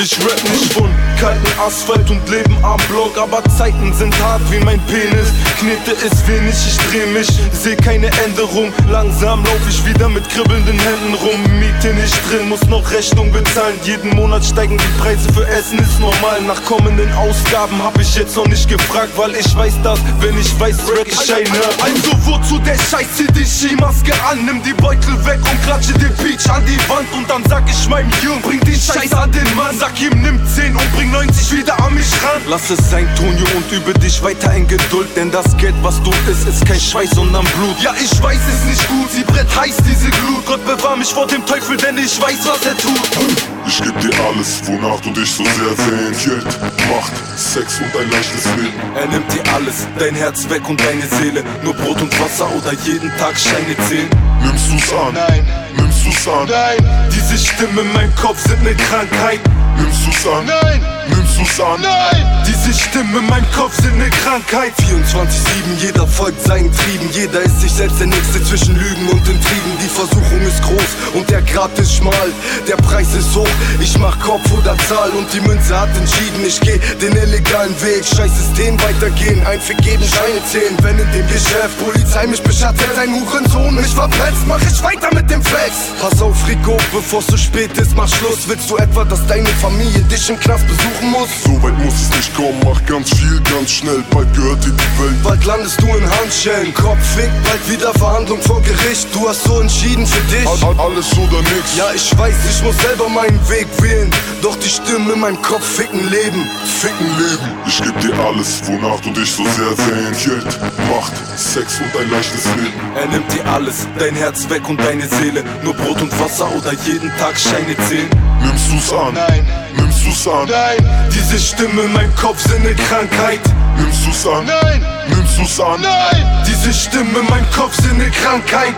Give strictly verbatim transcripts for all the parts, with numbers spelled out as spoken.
ich rap nicht von kalten Asphalt und Leben am Block, aber Zeiten sind hart wie mein Penis. Knete ist wenig, ich dreh mich, seh keine Änderung. Langsam lauf ich wieder mit kribbelnden Händen rum. Miete nicht drin, muss noch Rechnung bezahlen. Jeden Monat steigen die Preise für Essen, ist normal. Nach kommenden Ausgaben hab ich jetzt noch nicht gefragt, weil ich weiß das, wenn ich weiß, Rack ich scheine. Also wozu der Scheiß, zieh die Skimaske an, nimm die Beutel weg und klatsche den Peach an die Wand. Und dann sag ich meinem Jungen, bring den Scheiß an den Mann. Sag ihm, nimm zehn und bring neunzig wieder an mich ran. Lass es sein, Tonio, und übe dich weiter in Geduld, denn das Geld, was du isst, ist kein Schweiß, sondern Blut. Ja, ich weiß, es nicht gut, sie brennt heiß, diese Glut. Gott bewahr mich vor dem Teufel, denn ich weiß, was er tut. Ich geb dir alles, wonach du dich so sehr sehnt. Geld, Macht, Sex und ein leichtes Leben. Er nimmt dir alles, dein Herz weg und deine Seele. Nur Brot und Wasser oder jeden Tag Scheine zählen. Nimmst du's an? Nein. Nimmst du's an? Nein. Diese Stimmen in meinem Kopf sind ne Krankheit. Nimmst du's an? Nein. Nimmst du's an? Nein. Diese Stimmen in meinem Kopf sind ne Krankheit. vierundzwanzig sieben, jeder folgt seinen Trieben. Jeder ist sich selbst der Nächste zwischen Lügen und Intrigen. Die Versuchung ist groß und der Grat ist schmal. Der Preis ist hoch, ich mach Kopf oder Zahl. Und die Münze hat entschieden, ich geh den illegalen Weg. Scheiß System, weitergehen, ein Fick geben, Scheine zählen. Wenn in dem Geschäft Polizei mich beschattet, ein Hurensohn mich verpetzt, mach ich weiter mit dem Flex. Pass auf, Rico, bevor's zu spät ist, mach Schluss. Willst du etwa, dass deine Familie dich im Knast besuchen muss? So weit muss es nicht kommen, mach ganz viel, ganz schnell. Bald gehört dir die Welt. Bald landest du in Handschellen. Kopf fickt, bald wieder Verhandlung vor Gericht. Du hast so entschieden für dich. All, all, alles oder nix. Ja, ich weiß, ich muss selber meinen Weg wählen. Doch die Stimmen in meinem Kopf ficken Leben. Ficken Leben. Ich geb dir alles, wonach du dich so sehr sehnt. Geld, Macht, Sex und ein leichtes Leben. Er nimmt dir alles, dein Herz weg und deine Seele. Nur Brot und Wasser oder jeden Tag Scheine zählen. Nimmst du's an? Nein. Nimmst du's an? Nein. Diese Stimmen in meinem Kopf sind ne Krankheit. Nimmst du's an? Nein. Nimmst du's an? Nein. Diese Stimmen in meinem Kopf sind ne Krankheit.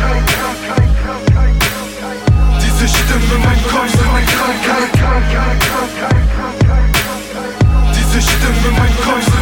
Diese Stimmen in meinem Kopf sind ne Krankheit. Diese Stimmen in meinem Kopf sind